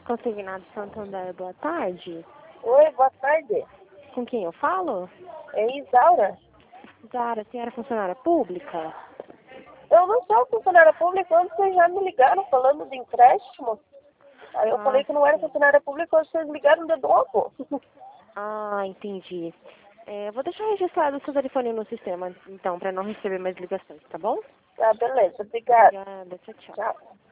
Consignado Santander, boa tarde. Oi, boa tarde. Com quem eu falo? É Isaura. Zara, a senhora é funcionária pública? Eu não sou funcionária pública, antes vocês já me ligaram falando de empréstimo. Aí eu falei que não era Sim. funcionária pública, hoje vocês ligaram de novo. Entendi. Vou deixar registrado o seu telefone no sistema, então, para não receber mais ligações, tá bom? Tá, beleza, obrigada. Obrigada, tchau, tchau. Tchau.